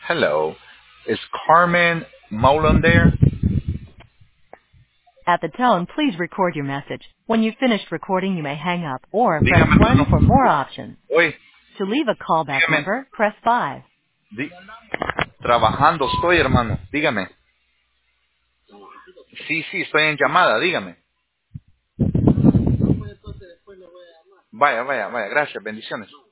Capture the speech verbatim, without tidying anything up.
Hello. Is Carmen Mullen there? At the tone, please record your message. When you've finished recording, you may hang up or press Dígame, one for hermano. more options. Oye, To leave a callback dígame. number, press five. Di- Trabajando estoy, hermano. Dígame. Sí, sí, estoy en llamada. Dígame. Vaya, vaya, vaya. Gracias. Bendiciones.